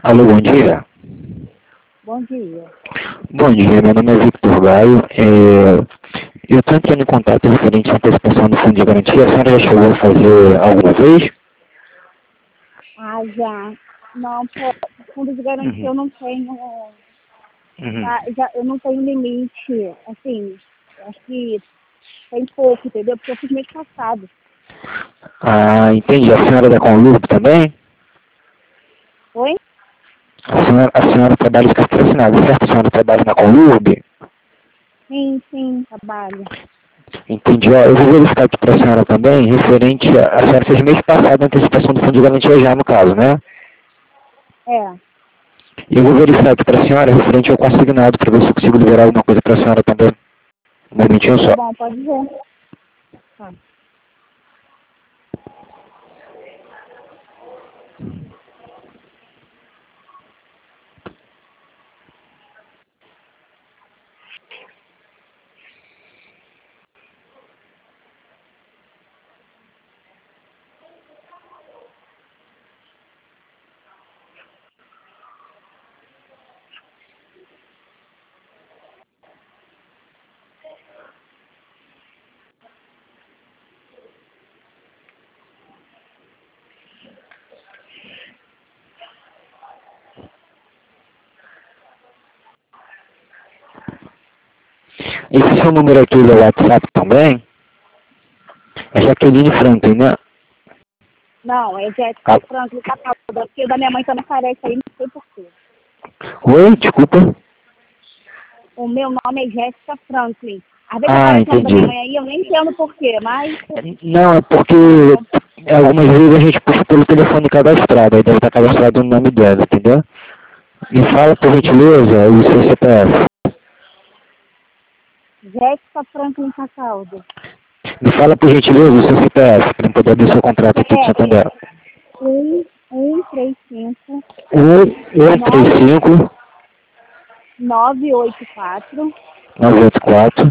Alô, bom dia. Bom dia. Bom dia, meu nome é Victor Gaio. Eu estou entrando em contato referente à antecipação do fundo de garantia. A senhora já chegou a fazer alguma vez? Ah, já. Não, fundo de garantia eu não tenho. Eu não tenho limite. Assim, eu acho que tem pouco, entendeu? Porque eu fiz mês passado. Ah, entendi. A senhora é da Conlurb também? Oi? A senhora trabalha de carteira assinada, certo? A senhora trabalha na Conlurb? Sim, trabalho. Entendi. Ó, eu vou verificar aqui para a senhora também, referente a senhora fez mês passado a antecipação do fundo de garantia já, no caso, né? É. E eu vou verificar aqui para a senhora, referente ao consignado, para ver se eu consigo liberar alguma coisa para a senhora também. Um momentinho Tá só. bom, pode ver. Tá. Esse seu número aqui do WhatsApp também é Jaqueline Franklin, né? Não, é Ah, Jéssica Franklin Catalda, porque o da minha mãe também aparece aí, não sei porquê. oi, desculpa. O meu nome é Jéssica Franklin. Às vezes Ah, aparece o nome da minha entendi. mãe aí, eu nem entendo porquê, mas Não, é porque algumas vezes a gente puxa pelo telefone cadastrado, aí deve estar cadastrado o nome dela, entendeu? Me fala, por gentileza, o seu CPF. Jéssica Franklin Catalda. Me fala, por gentileza, o seu CPF, para eu poder abrir seu contrato aqui do É Santander. 135 135 984 984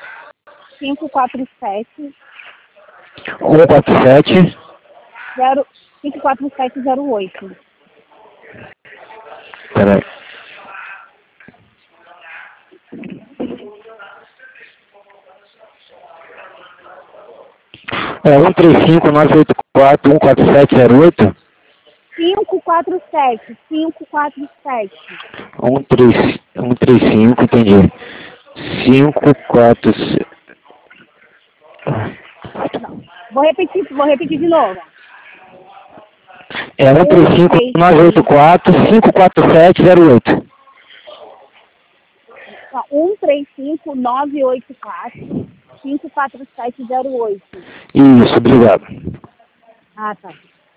547 147. 54708. Peraí. É 135 984 14708. 547. 135, entendi. 5, 4, Não. Vou repetir de novo. é 135, 135 984 54708. não, 135 984 54708. Isso, obrigado. Ah, tá.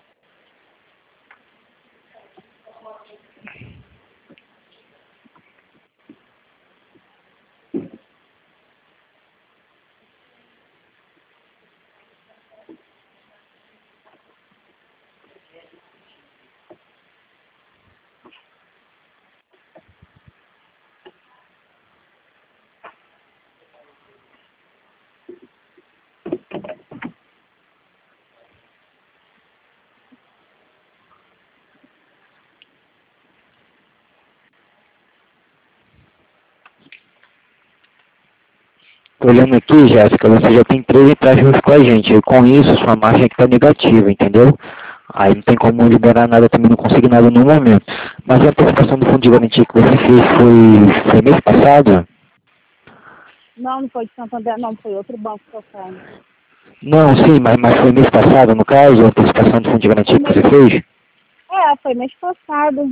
Olhando aqui, Jéssica, você já tem 3 empréstimos com a gente. E com isso, sua margem aqui está negativa, entendeu? Aí não tem como liberar nada, também não consigo nada no momento. Mas a antecipação do fundo de garantia que você fez foi mês passado? Não foi de Santander, não, foi outro banco que eu tenho. Não, sim, mas foi mês passado, no caso, a antecipação do fundo de garantia Foi que mês, você fez? foi mês passado.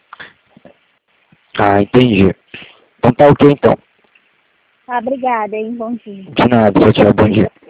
Ah, entendi. Então tá ok, então. Tá, obrigada, hein? Bom dia. De nada, tchau, tchau, bom dia.